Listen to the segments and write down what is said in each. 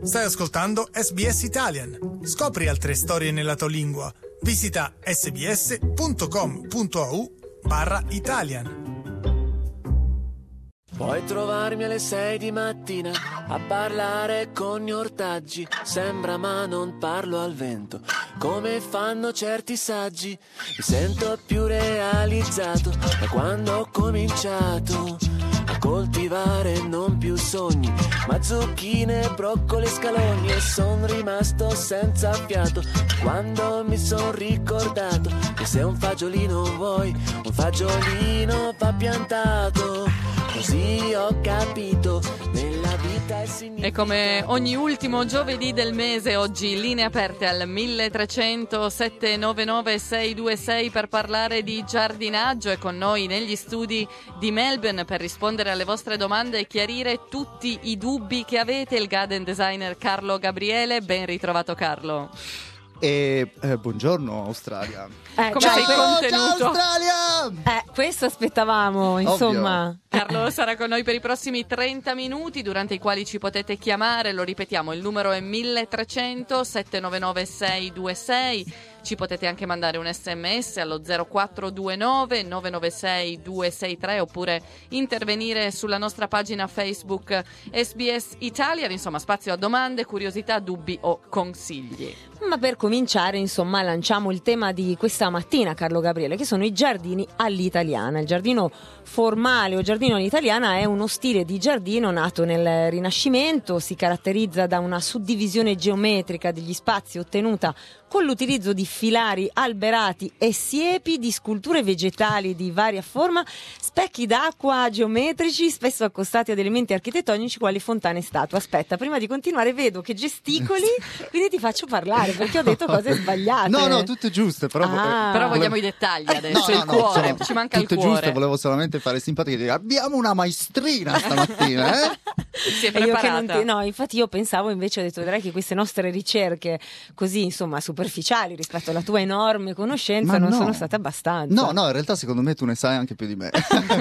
Stai ascoltando SBS Italian. Scopri altre storie nella tua lingua. Visita sbs.com.au/Italian. Puoi trovarmi alle 6 di mattina a parlare con gli ortaggi. Sembra ma non parlo al vento, come fanno certi saggi. Mi sento più realizzato da quando ho cominciato a coltivare non più sogni, ma zucchine, broccoli e scalogni. E son rimasto senza fiato quando mi son ricordato che se un fagiolino vuoi, un fagiolino va piantato. Così ho capito, nella vita è significato. E come ogni ultimo giovedì del mese, oggi linee aperte al 1300 799 626 per parlare di giardinaggio, e con noi negli studi di Melbourne per rispondere alle vostre domande e chiarire tutti i dubbi che avete il garden designer Carlo Gabriele. Ben ritrovato, Carlo. E buongiorno Australia. Come ciao, sei contenuto? ciao Australia! Questo aspettavamo, insomma. Ovvio. Carlo sarà con noi per i prossimi 30 minuti, durante i quali ci potete chiamare. Lo ripetiamo, il numero è 1300 799 626. Ci potete anche mandare un sms allo 0429 996 263 oppure intervenire sulla nostra pagina Facebook SBS Italian. Insomma, spazio a domande, curiosità, dubbi o consigli. Ma per cominciare, insomma, lanciamo il tema di questa mattina, Carlo Gabriele, che sono i giardini all'italiana. Il giardino formale o giardino all'italiana è uno stile di giardino nato nel Rinascimento, si caratterizza da una suddivisione geometrica degli spazi ottenuta con l'utilizzo di filari alberati e siepi, di sculture vegetali di varia forma, specchi d'acqua geometrici spesso accostati ad elementi architettonici quali fontane e statue. Aspetta, prima di continuare vedo che gesticoli, quindi ti faccio parlare perché ho detto cose sbagliate. No, tutto giusto, però Però vogliamo i dettagli adesso, il cuore, ci manca il tutto cuore. Giusto, volevo solamente fare simpatica e dire abbiamo una maestrina stamattina, eh? Si è E io che preparata. no, infatti io pensavo, invece ho detto, vedrai che queste nostre ricerche così, insomma, superficiali rispetto alla tua enorme conoscenza Ma non no. sono state abbastanza. No, in realtà secondo me tu ne sai anche più di me.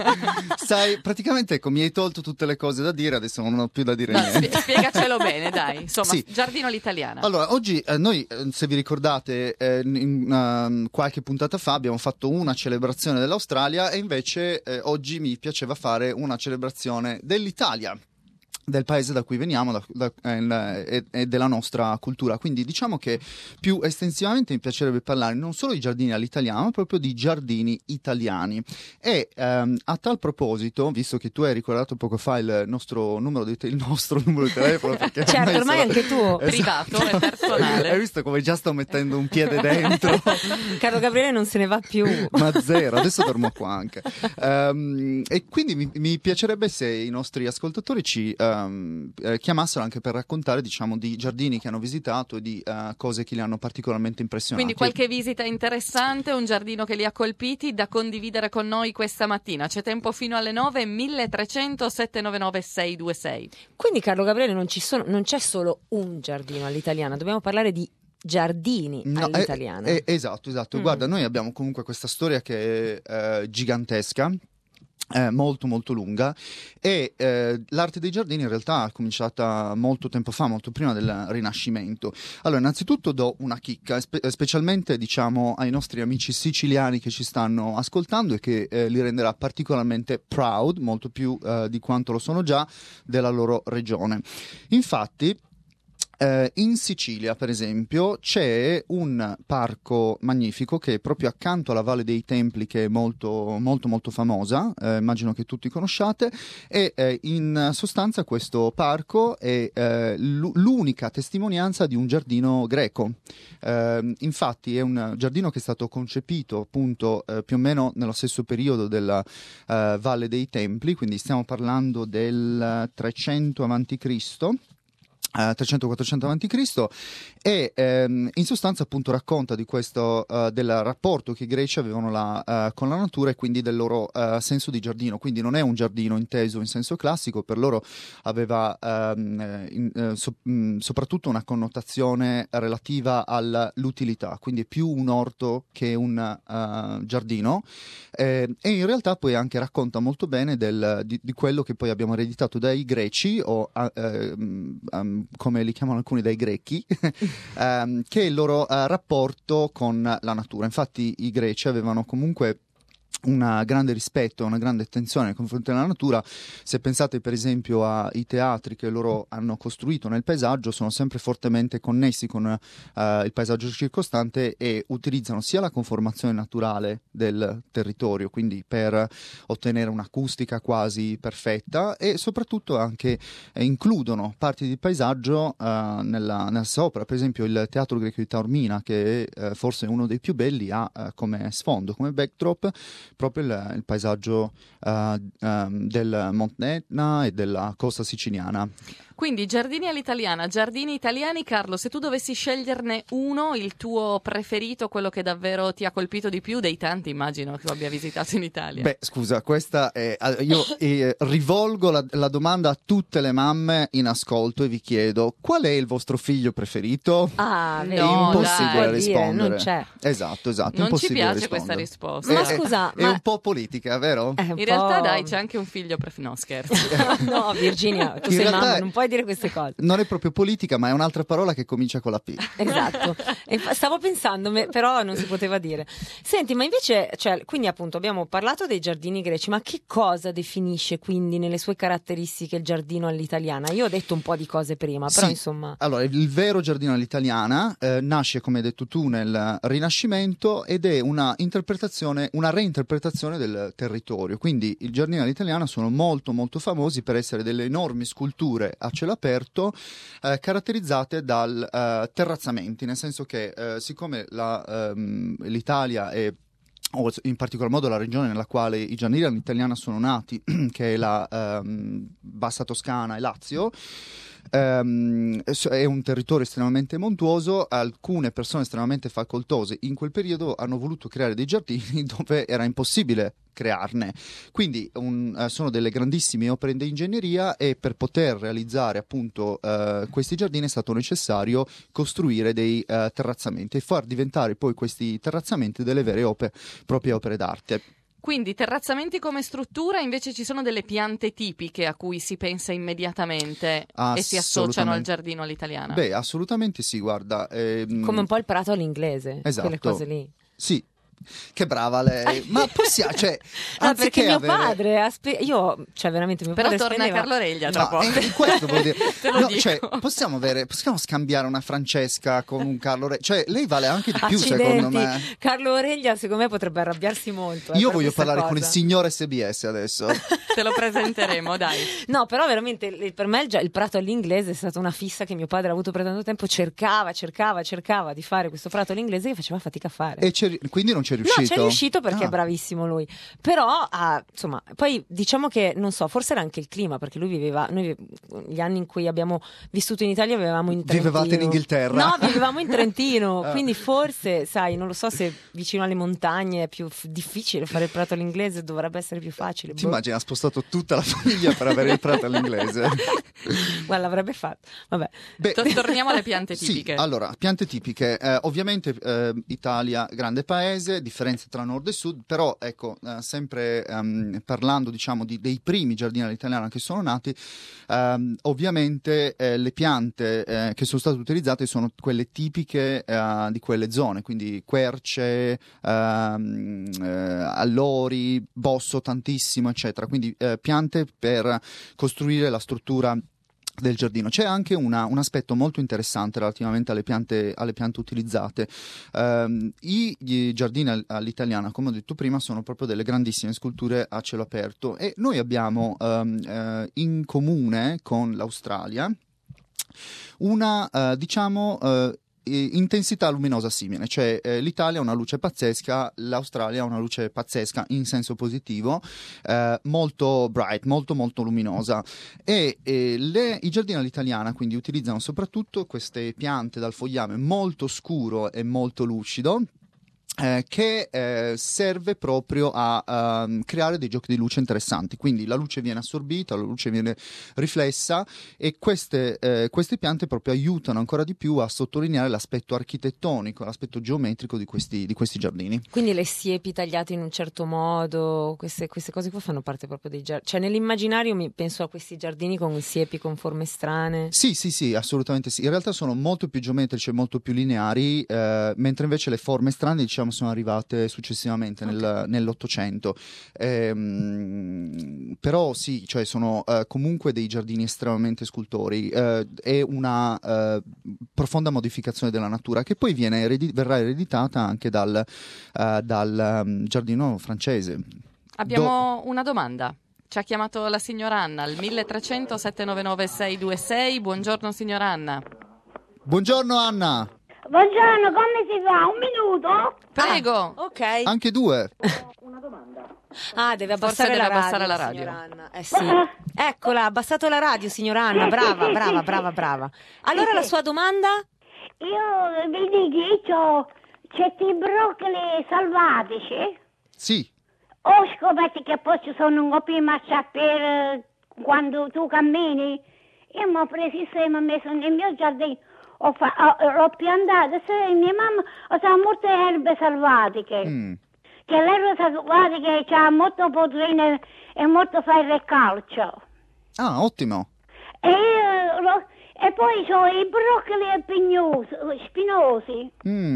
Sai, praticamente mi hai tolto tutte le cose da dire, adesso non ho più da dire No, niente. spiegacelo bene, dai. Insomma, Sì. giardino all'italiana. Allora, oggi noi, se vi ricordate, qualche puntata fa abbiamo fatto una celebrazione dell'Australia e invece oggi mi piaceva fare una celebrazione dell'Italia, del paese da cui veniamo e della nostra cultura. Quindi diciamo che più estensivamente mi piacerebbe parlare non solo di giardini all'italiana, ma proprio di giardini italiani. E a tal proposito, visto che tu hai ricordato poco fa il nostro numero di telefono, perché Certo, ormai anche tu. Privato e personale. Hai visto come già sto mettendo un piede dentro? Carlo Gabriele non se ne va più. Ma zero, adesso dormo qua anche. E quindi mi piacerebbe se i nostri ascoltatori ci chiamassero anche per raccontare, diciamo, di giardini che hanno visitato e di cose che li hanno particolarmente impressionati. Quindi qualche visita interessante, un giardino che li ha colpiti da condividere con noi questa mattina. C'è tempo fino alle 9, 1300 799 626. Quindi, Carlo Gabriele, non c'è solo un giardino all'italiana, dobbiamo parlare di giardini all'italiana. Esatto. Guarda, noi abbiamo comunque questa storia che è gigantesca, molto molto lunga, e l'arte dei giardini in realtà è cominciata molto tempo fa, molto prima del Rinascimento. Allora, innanzitutto do una chicca, specialmente diciamo ai nostri amici siciliani che ci stanno ascoltando e che li renderà particolarmente proud, molto più di quanto lo sono già, della loro regione. Infatti in Sicilia, per esempio, c'è un parco magnifico che è proprio accanto alla Valle dei Templi, che è molto molto molto famosa, immagino che tutti conosciate, e in sostanza questo parco è l'unica testimonianza di un giardino greco. Infatti è un giardino che è stato concepito appunto più o meno nello stesso periodo della Valle dei Templi, quindi stiamo parlando del 300 a.C., 300-400 a.C. e in sostanza appunto racconta di questo del rapporto che i greci avevano con la natura e quindi del loro senso di giardino. Quindi non è un giardino inteso in senso classico, per loro aveva soprattutto una connotazione relativa all'utilità, quindi è più un orto che un giardino, e in realtà poi anche racconta molto bene di quello che poi abbiamo ereditato dai greci, o come li chiamano alcuni, dai grechi, che è il loro rapporto con la natura. Infatti i greci avevano comunque un grande rispetto, una grande attenzione nei confronti della natura. Se pensate per esempio ai teatri che loro hanno costruito nel paesaggio, sono sempre fortemente connessi con il paesaggio circostante e utilizzano sia la conformazione naturale del territorio, quindi per ottenere un'acustica quasi perfetta, e soprattutto anche includono parti di paesaggio nella sua opera. Per esempio il teatro greco di Taormina, che è forse uno dei più belli, ha come sfondo, come backdrop, proprio il paesaggio del Monte Etna e della costa siciliana. Quindi giardini all'italiana, giardini italiani. Carlo, se tu dovessi sceglierne uno, il tuo preferito, quello che davvero ti ha colpito di più dei tanti, immagino, che tu abbia visitato in Italia. Beh, scusa, questa è... Io rivolgo la domanda a tutte le mamme in ascolto e vi chiedo: qual è il vostro figlio preferito? Ah, È no, impossibile dai, rispondere. non c'è. Esatto, Non ci impossibile piace questa rispondere. risposta. Ma scusa, È un po' politica, vero? In realtà dai, c'è anche un figlio no, scherzo. No, Virginia, tu In sei realtà mamma, non puoi dire queste cose. Non è proprio politica, ma è un'altra parola che comincia con la P. Esatto, e stavo pensando, però non si poteva dire. Senti, ma invece, cioè, quindi appunto abbiamo parlato dei giardini greci, ma che cosa definisce quindi nelle sue caratteristiche il giardino all'italiana? Io ho detto un po' di cose prima, però Sì. insomma... Allora, il vero giardino all'italiana nasce, come hai detto tu, nel Rinascimento, ed è una reinterpretazione del territorio. Quindi i giardini all'italiana sono molto molto famosi per essere delle enormi sculture a cielo aperto, caratterizzate dal terrazzamenti, nel senso che siccome l'Italia è, o in particolar modo la regione nella quale i giardini all'italiana sono nati, che è la Bassa Toscana e Lazio, è un territorio estremamente montuoso. Alcune persone estremamente facoltose in quel periodo hanno voluto creare dei giardini dove era impossibile crearne, quindi sono delle grandissime opere di ingegneria, e per poter realizzare appunto questi giardini è stato necessario costruire dei terrazzamenti e far diventare poi questi terrazzamenti delle vere proprie opere d'arte. Quindi terrazzamenti come struttura, invece ci sono delle piante tipiche a cui si pensa immediatamente e si associano al giardino all'italiana? Beh, assolutamente sì, guarda. Come un po' il prato all'inglese, Esatto. quelle cose lì. Sì. Che brava lei, ma possiamo, cioè, No, perché mio avere... padre cioè veramente mio Però padre torna spendeva... Carlo Reglia tra No, poco. questo vuol dire. Te lo No, dico. cioè, possiamo scambiare una Francesca con un Carlo Reglia, cioè lei vale anche di più, Accidenti. secondo me. Carlo Reglia secondo me potrebbe arrabbiarsi molto. Io per voglio questa parlare con il cosa. signor SBS adesso. Te lo presenteremo, dai. No, però veramente per me il prato all'inglese è stata una fissa che mio padre ha avuto per tanto tempo. Cercava di fare questo prato all'inglese che faceva fatica a fare. E quindi non c'è riuscito? No, c'è riuscito perché Ah. è bravissimo lui. Però, insomma, poi diciamo che, non so, forse era anche il clima, perché noi gli anni in cui abbiamo vissuto in Italia vivevamo in Trentino. Vivevate in Inghilterra? No, vivevamo in Trentino, Ah. quindi forse, sai, non lo so se vicino alle montagne è più difficile fare il prato all'inglese, dovrebbe essere più facile. Ti immagini, ha spostato tutta la famiglia per avere il prato all'inglese? Guarda, l'avrebbe fatto. Vabbè. Beh, Torniamo alle piante tipiche. Sì, allora, piante tipiche. Ovviamente Italia, grande paese, differenze tra nord e sud, però ecco, sempre parlando diciamo dei primi giardini all'italiana che sono nati, ovviamente le piante che sono state utilizzate sono quelle tipiche di quelle zone, quindi querce, allori, bosso tantissimo, eccetera, quindi piante per costruire la struttura del giardino. C'è anche un aspetto molto interessante relativamente alle piante utilizzate. I giardini all'italiana, come ho detto prima, sono proprio delle grandissime sculture a cielo aperto, e noi abbiamo in comune con l'Australia una intensità luminosa simile, cioè l'Italia ha una luce pazzesca, l'Australia ha una luce pazzesca in senso positivo, molto bright, molto molto luminosa, e i giardini all'italiana quindi utilizzano soprattutto queste piante dal fogliame molto scuro e molto lucido, che serve proprio a creare dei giochi di luce interessanti, quindi la luce viene assorbita, la luce viene riflessa e queste piante proprio aiutano ancora di più a sottolineare l'aspetto architettonico, l'aspetto geometrico di questi giardini. Quindi le siepi tagliate in un certo modo, queste cose qua fanno parte proprio dei giardini, cioè nell'immaginario mi penso a questi giardini con siepi con forme strane. Sì, assolutamente sì. In realtà sono molto più geometrici e molto più lineari, mentre invece le forme strane, diciamo, sono arrivate successivamente nell'Ottocento. Però sì, cioè sono comunque dei giardini estremamente scultori. È una profonda modificazione della natura che poi verrà ereditata anche dal giardino francese. Abbiamo una domanda. Ci ha chiamato la signora Anna al 1300 799 626. Buongiorno signora Anna. Buongiorno Anna. Buongiorno, come si fa? Un minuto? Prego. Ok. Anche due. Una domanda. Deve Forse abbassare deve la abbassare radio, la radio. signora Anna. Sì. Eccola, ha abbassato la radio, signora Anna. Brava. Allora la sua domanda? Io vi dico, io certi broccoli salvatici. Sì. Ho scoperto che poi ci sono un po' più marcia per quando tu cammini. Io mi ho preso insieme e ho messo nel mio giardino. L'ho piantato. Mia mamma ha molte erbe selvatiche. Che l'erba selvatica c'ha molto potrine e molto ferro e calcio. Ah, ottimo. E poi ho i broccoli spinosi.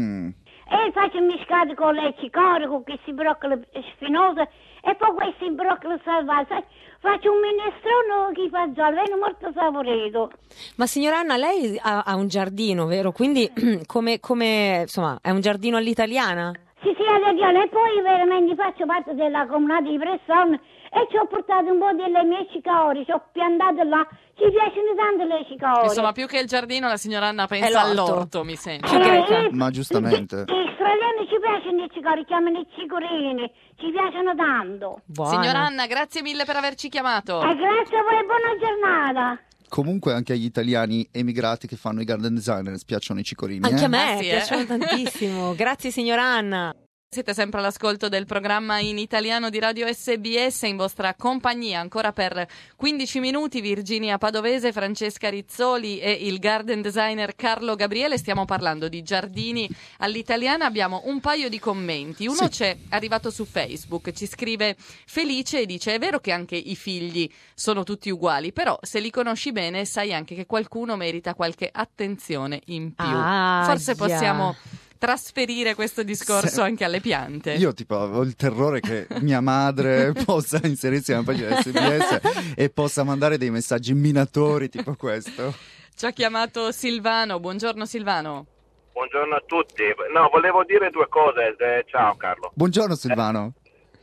E faccio mischiare con le cicore, con questi broccoli spinosi e poi questi broccoli salvati. Faccio un minestrone che fa giallo, è molto saporito. Ma signora Anna, lei ha un giardino, vero? Quindi come insomma, è un giardino all'italiana? Sì, all'italiana. E poi veramente faccio parte della comunità di Bresson e ci ho portato un po' delle mie cicorie, ci ho piantato là. Ci piacciono tanto le cicorie. Insomma, più che il giardino, la signora Anna pensa all'orto, mi sembra. Ma giustamente. Gli australiani ci piacciono i cicori, chiamano i cicorini, ci piacciono tanto. Buona. Signora Anna, grazie mille per averci chiamato. Grazie a voi, buona giornata. Comunque anche agli italiani emigrati che fanno i garden designers piacciono i cicorini. Anche a me Sì, piacciono tantissimo. Grazie signora Anna. Siete sempre all'ascolto del programma in italiano di Radio SBS, in vostra compagnia ancora per 15 minuti Virginia Padovese, Francesca Rizzoli e il garden designer Carlo Gabriele. Stiamo parlando di giardini all'italiana, abbiamo un paio di commenti. Uno c'è arrivato su Facebook, ci scrive Felice e dice: è vero che anche i figli sono tutti uguali, però se li conosci bene sai anche che qualcuno merita qualche attenzione in più. Forse possiamo trasferire questo discorso anche alle piante. Io tipo ho il terrore che mia madre possa inserirsi nella pagina SBS e possa mandare dei messaggi minatori tipo questo. Ci ha chiamato Silvano. Buongiorno Silvano. Buongiorno a tutti. No, volevo dire due cose. Ciao Carlo. Buongiorno Silvano.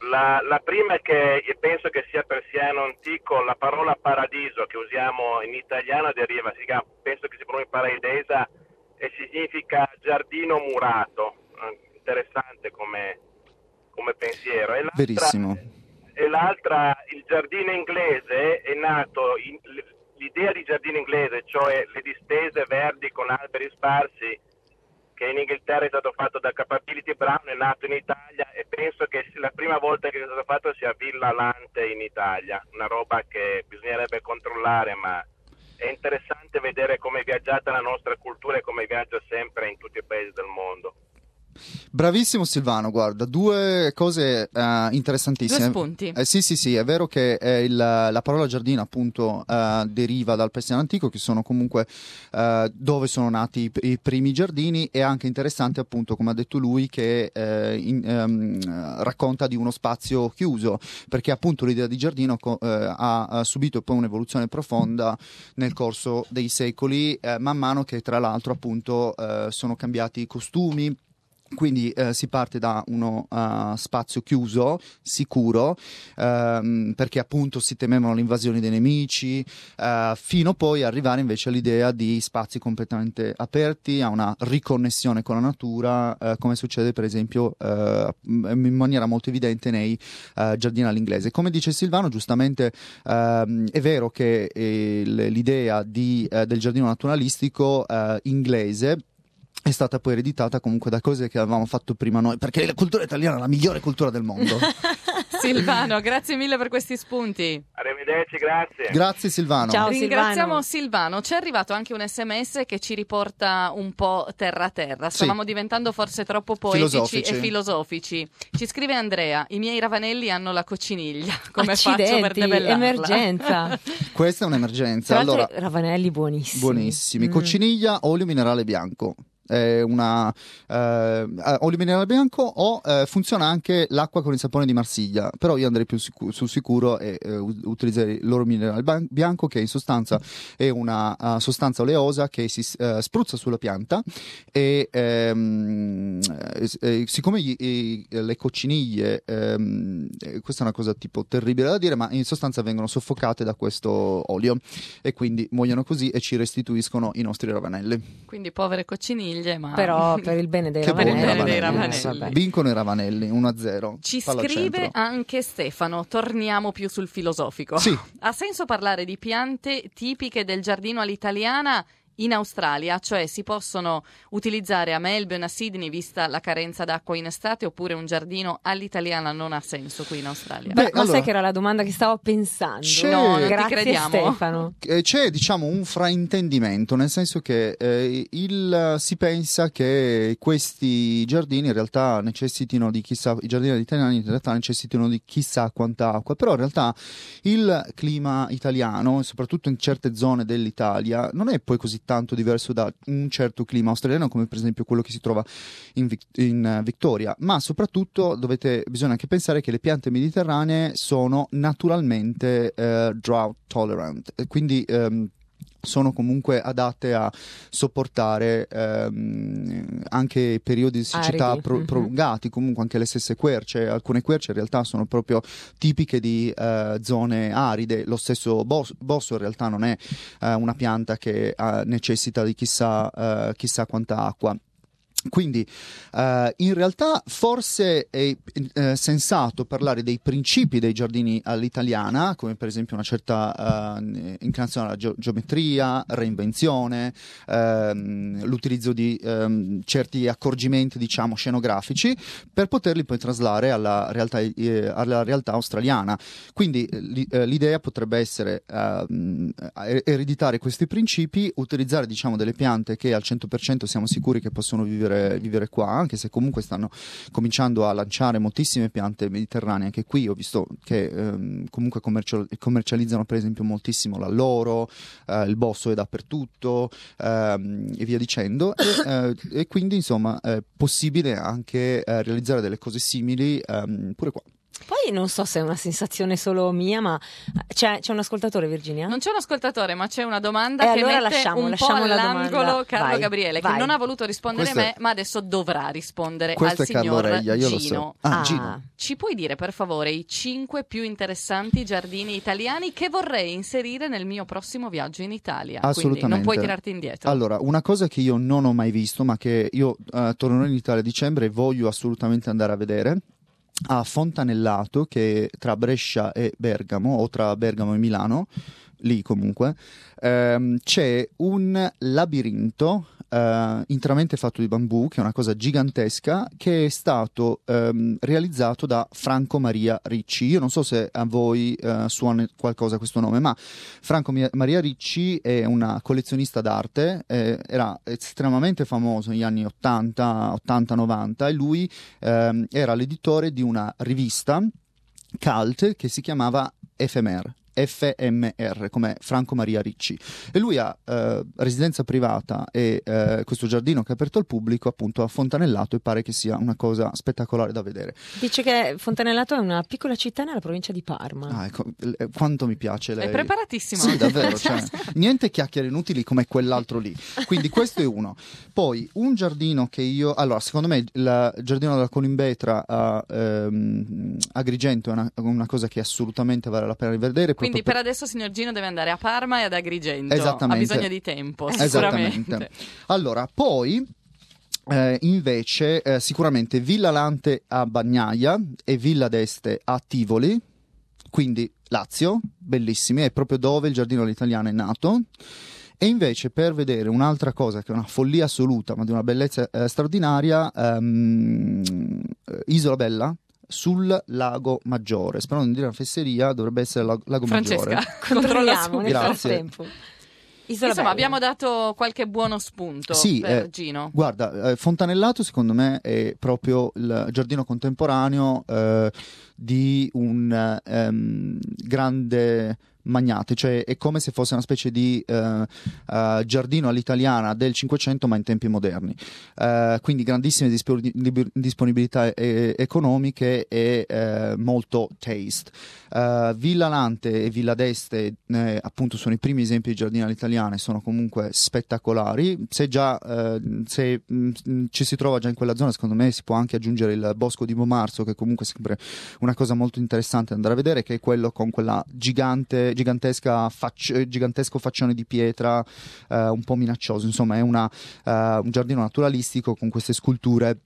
La prima è che io penso che sia persiano antico, la parola paradiso che usiamo in italiano deriva, penso che si pronunci paradesa e significa giardino murato. Interessante come pensiero. Verissimo. E l'altra, il giardino inglese è nato, l'idea di giardino inglese, cioè le distese verdi con alberi sparsi, che in Inghilterra è stato fatto da Capability Brown, è nato in Italia e penso che la prima volta che è stato fatto sia Villa Lante in Italia, una roba che bisognerebbe controllare, ma è interessante vedere come è viaggiata la nostra cultura e come viaggia sempre in tutti i paesi del mondo. Bravissimo Silvano, guarda, due cose interessantissime. Due spunti. Sì, è vero che la parola giardino appunto deriva dal persiano antico, che sono comunque dove sono nati i primi giardini. È anche interessante appunto, come ha detto lui, che racconta di uno spazio chiuso, perché appunto l'idea di giardino ha subito poi un'evoluzione profonda nel corso dei secoli, man mano che tra l'altro appunto sono cambiati i costumi. Quindi si parte da uno spazio chiuso, sicuro, perché appunto si temevano le invasioni dei nemici, fino poi a arrivare invece all'idea di spazi completamente aperti, a una riconnessione con la natura, come succede per esempio in maniera molto evidente nei giardini all'inglese. Come dice Silvano, giustamente è vero che l'idea del giardino naturalistico inglese è stata poi ereditata comunque da cose che avevamo fatto prima noi, perché la cultura italiana è la migliore cultura del mondo. Silvano, grazie mille per questi spunti. Arrivederci, grazie. Grazie Silvano. Ciao Ringraziamo Silvano. Silvano. Ci è arrivato anche un SMS che ci riporta un po' terra a terra. Stavamo diventando forse troppo poetici e filosofici. Ci scrive Andrea: i miei ravanelli hanno la cocciniglia. Come faccio per debellarla? Emergenza. Questa è un'emergenza. Tra l'altro, Allora, ravanelli buonissimi. buonissimi. Cocciniglia, olio minerale bianco. Olio minerale bianco o funziona anche l'acqua con il sapone di Marsiglia, però io andrei più sul sicuro e utilizzerei l'olio minerale bianco, che in sostanza è una sostanza oleosa che si spruzza sulla pianta e siccome le cocciniglie, questa è una cosa tipo terribile da dire, ma in sostanza vengono soffocate da questo olio e quindi muoiono così e ci restituiscono i nostri ravanelli. Quindi povere cocciniglie, ma Però per il bene dei Che buoni ravanelli. ravanelli. Vabbè. Vincono i ravanelli 1-0. ci Palla al scrive centro. anche Stefano. Torniamo più sul filosofico. Sì. Ha senso parlare di piante tipiche del giardino all'italiana in Australia, cioè si possono utilizzare a Melbourne, a Sydney, vista la carenza d'acqua in estate, oppure un giardino all'italiana non ha senso qui in Australia? Beh, ma allora, sai che era la domanda che stavo pensando? C'è- No, non ti Grazie crediamo. Stefano. C'è diciamo un fraintendimento, nel senso che si pensa che questi giardini in realtà necessitino di chissà, i giardini italiani in realtà necessitino di chissà quanta acqua, però in realtà il clima italiano, soprattutto in certe zone dell'Italia, non è poi così tanto diverso da un certo clima australiano, come per esempio quello che si trova in Victoria, ma soprattutto bisogna anche pensare che le piante mediterranee sono naturalmente drought tolerant, e quindi sono comunque adatte a sopportare anche periodi di siccità Aridi. prolungati, comunque anche le stesse querce. Alcune querce in realtà sono proprio tipiche di zone aride. Lo stesso bosso in realtà non è una pianta che necessita di chissà quanta acqua. Quindi in realtà forse è sensato parlare dei principi dei giardini all'italiana, come per esempio una certa inclinazione alla geometria, reinvenzione, l'utilizzo di certi accorgimenti, diciamo, scenografici, per poterli poi traslare alla realtà australiana. Quindi l'idea potrebbe essere ereditare questi principi, utilizzare, diciamo, delle piante che al 100% siamo sicuri che possono vivere qua, anche se comunque stanno cominciando a lanciare moltissime piante mediterranee anche qui. Ho visto che comunque commercializzano per esempio moltissimo l'alloro, il bosso è dappertutto e via dicendo, e quindi insomma è possibile anche realizzare delle cose simili pure qua. Poi non so se è una sensazione solo mia, ma c'è un ascoltatore, Virginia? Non c'è un ascoltatore, ma c'è una domanda che allora mette lasciamo un po' la all'angolo domanda. Carlo Vai, Gabriele, vai. che non ha voluto rispondere Questo me, ma adesso dovrà rispondere Questo al è Carlo signor Reglia, io lo Gino. so. Gino. Ci puoi dire per favore i 5 più interessanti giardini italiani che vorrei inserire nel mio prossimo viaggio in Italia? Assolutamente. Quindi non puoi tirarti indietro. Allora, una cosa che io non ho mai visto, ma che io tornerò in Italia a dicembre e voglio assolutamente andare a vedere, a Fontanellato, che è tra Brescia e Bergamo, o tra Bergamo e Milano, lì comunque, c'è un labirinto interamente fatto di bambù, che è una cosa gigantesca, che è stato realizzato da Franco Maria Ricci. Io non so se a voi suona qualcosa questo nome, ma Franco Maria Ricci è una collezionista d'arte, era estremamente famoso negli anni 80-90, e lui era l'editore di una rivista cult che si chiamava FMR, come Franco Maria Ricci, e lui ha residenza privata e questo giardino che è aperto al pubblico appunto a Fontanellato, e pare che sia una cosa spettacolare da vedere. Dice che Fontanellato è una piccola città nella provincia di Parma. Ecco, quanto mi piace lei. È preparatissimo. Sì, davvero, cioè, niente chiacchiere inutili come quell'altro lì. Quindi questo è uno. Poi un giardino che allora, secondo me il giardino della Colimbetra a Agrigento è una cosa che assolutamente vale la pena rivedere. Quindi per adesso signor Gino deve andare a Parma e ad Agrigento. Esattamente. Ha bisogno di tempo, sicuramente. Esattamente. Allora, poi invece sicuramente Villa Lante a Bagnaia e Villa d'Este a Tivoli, quindi Lazio, bellissimi, è proprio dove il giardino all'italiano è nato. E invece per vedere un'altra cosa che è una follia assoluta ma di una bellezza straordinaria, Isola Bella sul Lago Maggiore. Sperando di non dire una fesseria, dovrebbe essere Lago Francesca, Maggiore. Controlliamo nel Grazie. frattempo. Insomma, abbiamo dato qualche buono spunto per Gino. Guarda, Fontanellato secondo me è proprio il giardino contemporaneo di un grande magnate, cioè è come se fosse una specie di giardino all'italiana del Cinquecento ma in tempi moderni, quindi grandissime disponibilità economiche e molto taste. Villa Lante e Villa d'Este appunto sono i primi esempi di giardini all'italiana, sono comunque spettacolari. Se ci si trova già in quella zona, secondo me si può anche aggiungere il Bosco di Bomarzo, che comunque è sempre una cosa molto interessante da andare a vedere, che è quello con quella gigantesco faccione di pietra, un po' minaccioso. Insomma, è un giardino naturalistico con queste sculture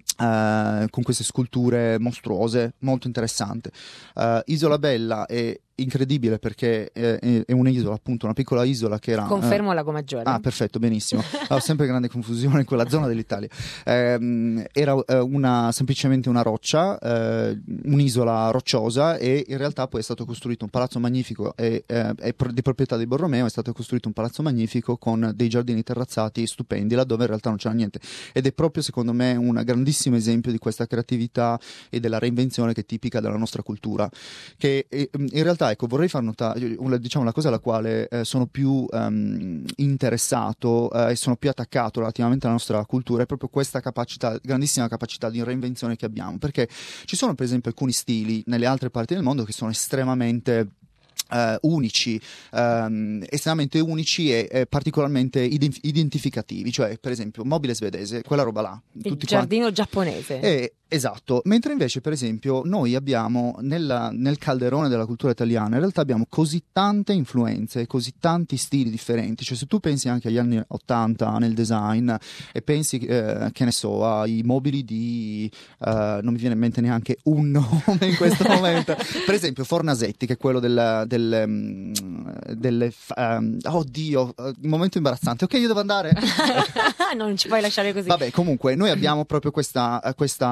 mostruose, molto interessante. Isola Bella è incredibile perché è un'isola, appunto una piccola isola che era... Confermo Lago Maggiore. Ah, perfetto, benissimo. Ho sempre grande confusione in quella zona dell'Italia. Era semplicemente una roccia, un'isola rocciosa, e in realtà poi è stato costruito un palazzo magnifico, è di proprietà di Borromeo, è stato costruito un palazzo magnifico con dei giardini terrazzati stupendi, laddove in realtà non c'era niente. Ed è proprio, secondo me, un grandissimo esempio di questa creatività e della reinvenzione che è tipica della nostra cultura, che in realtà, ecco, vorrei far notare, diciamo, la cosa alla quale sono più interessato e sono più attaccato relativamente alla nostra cultura è proprio questa grandissima capacità di reinvenzione che abbiamo, perché ci sono per esempio alcuni stili nelle altre parti del mondo che sono estremamente unici e particolarmente identificativi, cioè per esempio mobile svedese, quella roba là, il giardino giapponese. Esatto, mentre invece per esempio noi abbiamo nel calderone della cultura italiana, in realtà abbiamo così tante influenze, così tanti stili differenti. Cioè se tu pensi anche agli anni 80 nel design e pensi che ne so, ai mobili di non mi viene in mente neanche un nome in questo momento, per esempio Fornasetti, che è quello oddio, un momento imbarazzante. Ok, io devo andare. Non ci puoi lasciare così. Vabbè, comunque noi abbiamo proprio questa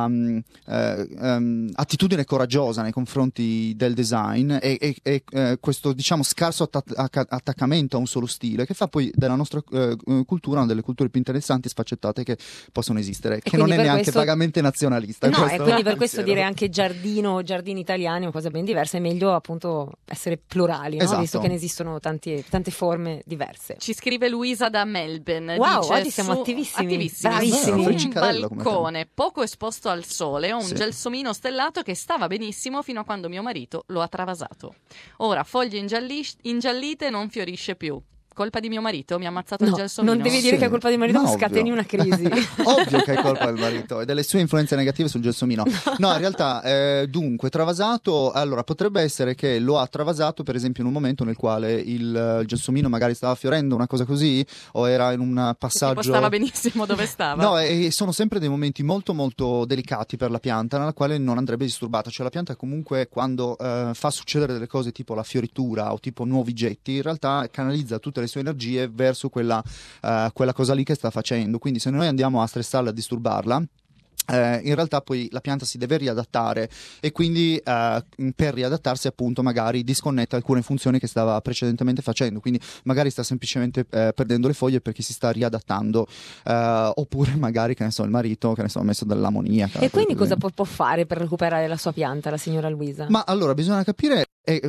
attitudine coraggiosa nei confronti del design e questo, diciamo, scarso attaccamento a un solo stile, che fa poi della nostra cultura una delle culture più interessanti e sfaccettate che possono esistere, che non è neanche vagamente nazionalista. No, e quindi per questo dire anche giardini italiani è una cosa ben diversa, è meglio appunto essere plurali, no? Esatto. Visto che ne esistono tante forme diverse. Ci scrive Luisa da Melbourne. Wow, dice, oggi siamo attivissimi. Bravissimi. Un come balcone poco esposto al sole, ho un gelsomino stellato che stava benissimo fino a quando mio marito lo ha travasato. Ora foglie ingiallite, non fiorisce più. Colpa di mio marito? Mi ha ammazzato il gelsomino? Non devi dire che è colpa di marito, scateni una crisi. Ovvio che è colpa del marito e delle sue influenze negative sul gelsomino. No, in realtà, dunque, travasato, allora potrebbe essere che lo ha travasato per esempio in un momento nel quale il gelsomino magari stava fiorendo, una cosa così, o era in un passaggio... Tipo stava benissimo dove stava. No, e sono sempre dei momenti molto molto delicati per la pianta, nella quale non andrebbe disturbata. Cioè la pianta comunque, quando fa succedere delle cose tipo la fioritura o tipo nuovi getti, in realtà canalizza tutte le sue energie verso quella cosa lì che sta facendo. Quindi se noi andiamo a stressarla, a disturbarla, in realtà poi la pianta si deve riadattare e quindi per riadattarsi appunto magari disconnetta alcune funzioni che stava precedentemente facendo, quindi magari sta semplicemente perdendo le foglie perché si sta riadattando, oppure magari, che ne so, il marito, che ne so, ha messo dell'ammoniaca. E quindi cosa può fare per recuperare la sua pianta, la signora Luisa? Ma allora bisogna capire,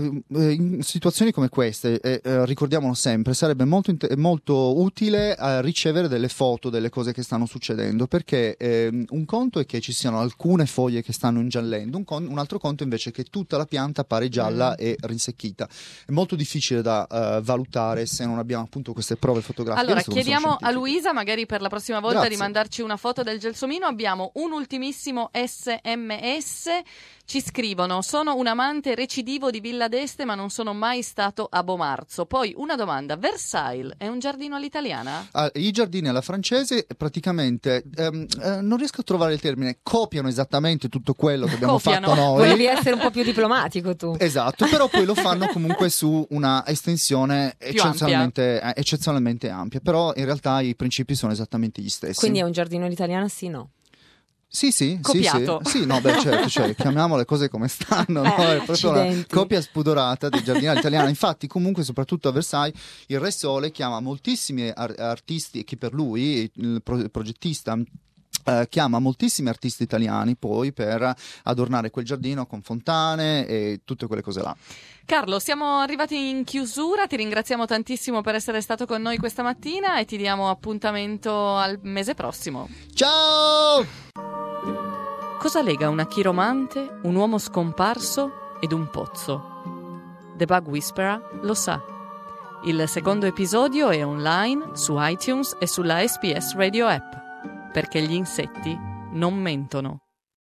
in situazioni come queste, ricordiamolo sempre, sarebbe molto utile ricevere delle foto delle cose che stanno succedendo, perché un conto è che ci siano alcune foglie che stanno ingiallendo, un altro conto invece è che tutta la pianta appare gialla e rinsecchita. È molto difficile da valutare se non abbiamo appunto queste prove fotografiche. Allora chiediamo a Luisa magari per la prossima volta di mandarci una foto del gelsomino. Abbiamo un ultimissimo SMS. Ci scrivono: sono un amante recidivo di Villa d'Este, ma non sono mai stato a Bomarzo. Poi una domanda, Versailles è un giardino all'italiana? I giardini alla francese praticamente, non riesco a trovare il termine, copiano esattamente tutto quello che abbiamo fatto noi. Volevi essere un po' più diplomatico tu. Esatto, però poi lo fanno comunque su una estensione eccezionalmente ampia, però in realtà i principi sono esattamente gli stessi. Quindi è un giardino all'italiano, sì, no? Sì. Copiato. Sì, no, beh, certo, cioè, chiamiamo le cose come stanno, no? È proprio una copia spudorata del giardino all'italiano. Infatti, comunque, soprattutto a Versailles, il Re Sole chiama moltissimi artisti, e chi per lui, il progettista, chiama moltissimi artisti italiani poi per adornare quel giardino con fontane e tutte quelle cose là. Carlo, siamo arrivati in chiusura, ti ringraziamo tantissimo per essere stato con noi questa mattina e ti diamo appuntamento al mese prossimo. Ciao! Cosa lega una chiromante, un uomo scomparso ed un pozzo? The Bug Whisperer lo sa. Il secondo episodio è online su iTunes e sulla SPS Radio App, perché gli insetti non mentono.